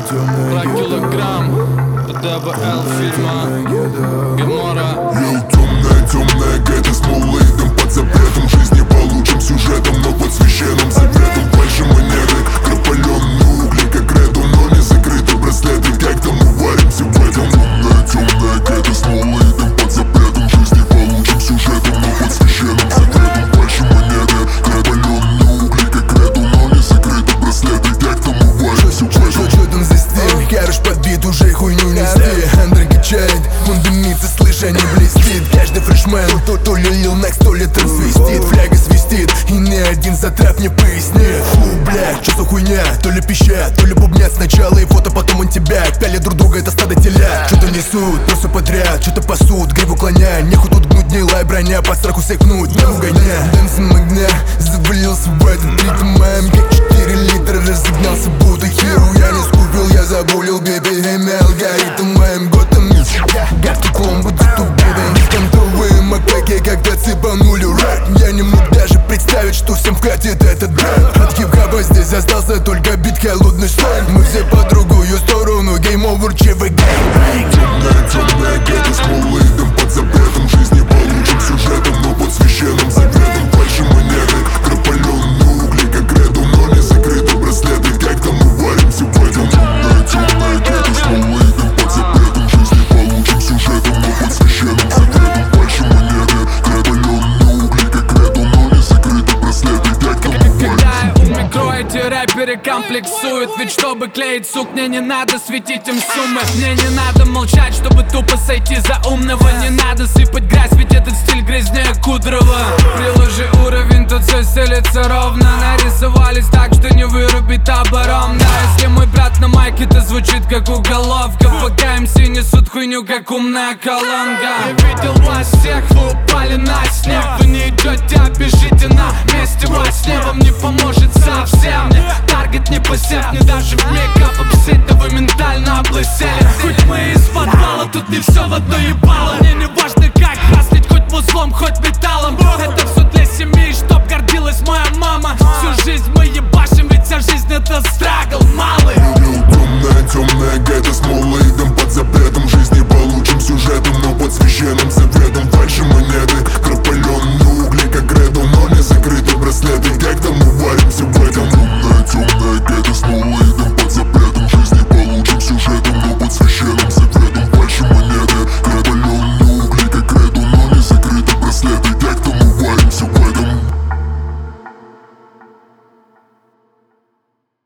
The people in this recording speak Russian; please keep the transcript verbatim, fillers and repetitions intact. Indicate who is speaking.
Speaker 1: Два килограмм ДВЛ фильма Гемора.
Speaker 2: Ел темная, темная гэта, смолы идем под запретом. В жизни получим сюжетом, но под священным секретом. Дальше манеры, пропаленные угли, как реду, но не закрыты браслеты. Как-то мы варимся в этом. Темная, темная гэта, смолы идем под запретом. В жизни получим сюжетом, но под священным секретом. Дальше манеры, пропаленные угли, как реду, но не закрыты браслеты. Как-то мы варимся в этом.
Speaker 3: Что там за стиль? Хорош подбит, уже хуйню нести. Андер качает, он дымится, слышь, а не блестит. Каждый фрешмен, то, то ли Lil Nex, то ли трансвестит. Фляга свистит, и ни один затрап не пояснит. Фу, блядь, что за хуйня? То ли пищат, то ли бубнят. Сначала и фото, потом он тебя. Пяли друг друга, это стадо телят. Что-то несут, но все подряд, что-то пасут, гриву клоня. Нехуй тут гнуть, гнилая броня, по страху секнуть, не угоня. Дэнсом огня, завалился в этот ритм моим. Как четыре литра разогнался, будто херу. Я не скупил, я загулил, беби, имя алгоритм моим готом. Гадкий клон, буду тупым. Контовые макаки, когда цепанули рэп. Я не мог даже представить, что всем вкатит этот рэп. От хип-хопа здесь остался только бит, холодный сленг. Мы все по другую сторону, гейм овер, ЧВГ.
Speaker 2: Темная, темная гэта, смолы идем под запретом. В жизни получим сюжетом, но под священным секретом. Дальше манеры, пропаленные угли, как реду, но не закрыты браслеты. Как-то мы варимся в этом. Темная, темная гэта, смолы идем под запретом. В жизни получим сюжетом, но под священным секретом. Дальше манеры, пропаленные угли, как реду, но не закрыты браслеты. Как-то мы
Speaker 1: Когда я
Speaker 2: варимся.
Speaker 1: у метро, эти рэперы комплексуют. Ведь чтобы клеить сук, мне не надо светить им суммы. Мне не надо молчать, чтобы тупо сойти за умного. Не надо сыпать грязь, ведь этот стиль грязнее Кудрова. Приложи уровень, тут все стелится ровно. Нарисовались так, что не вырубит оборон. Да, если мой брат на майке, то звучит как уголовка. Пока МС несут хуйню, как умная колонка. Я видел вас всех, вы упали на снег. Вы не идете, а бежите на месте во сне. Вам не поможет совсем, мне таргет не посев. Не даже мне кап обсеть, да вы ментально облысели. Хоть мы из подвала, тут не все в одной ебаной